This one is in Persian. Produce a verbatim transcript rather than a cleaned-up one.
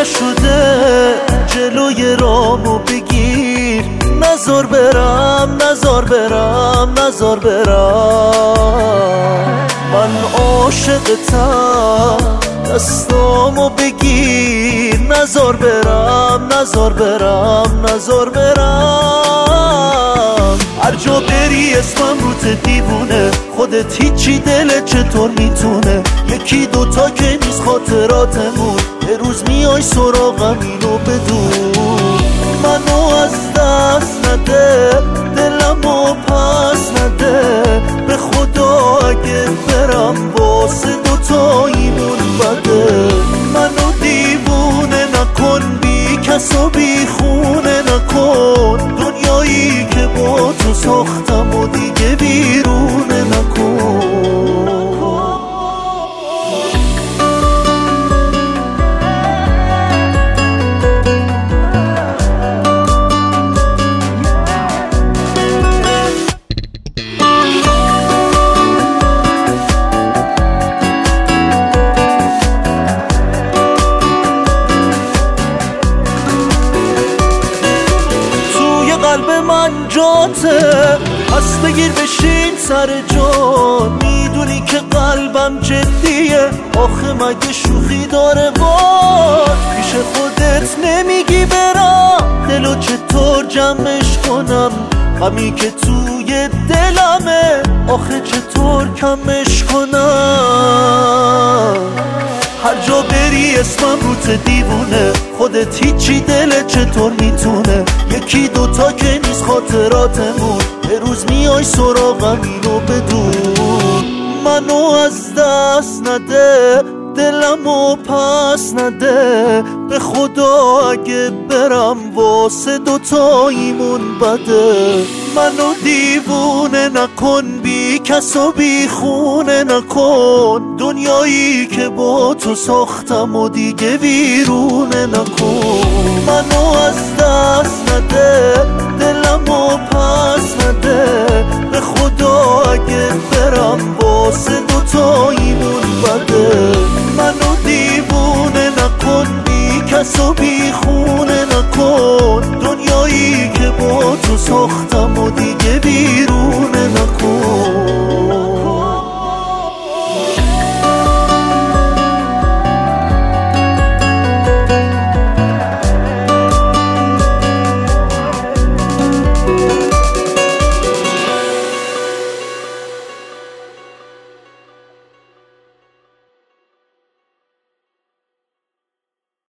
شده جلوی رامو بگیر، نزار برم نزار برم نزار برم. من عاشقتم دستامو بگیر، نزار برم نزار برم نزار برم. هر جا بری اسمم روت دیوونه، خودت هیچی دلت چطور میتونه؟ یکی دوتا که نیست خاطراتمون، یه روز میای سراغم اینو بدون. منو از دست نده، دلمو پس نده، به خدا اگه برم واسه دوتاییمون بده. منو دیوونه نکن، بی کس و بی خونه نکن، دنیایی که با تو ساختم و دیگه بیرونه نکن. قلب من جاته، پس بگیر بشین سر جا. میدونی که قلبم جدیه، آخه مگه شوخی داره؟ وای پیش خودت نمیگی برم، دلو چطور جمعش کنم؟ غمی که توی دلمه، آخه چطور کمش کنم؟ هر جا بری اسمم روت دیوونه، خودت هیچی دلت چطور میتونه؟ یکی دوتا که نیست خاطراتمون، یه روز میای سراغم اینو بدون. منو از دست نده، دلمو پس نده، به خدا اگه برم واسه دوتاییمون بده. منو دیوونه نکن، بی کس و بی خونه نکن، دنیایی که با تو ساختم و دیگه ویرونه نکن. منو از دست نده، دلمو پس نده، به خدا اگه برم واسه دوتاییمون بده. منو دیوونه نکن، بی کس و بی خونه نکن، دنیایی که با تو ساختم و دیگه بیرونه نکن.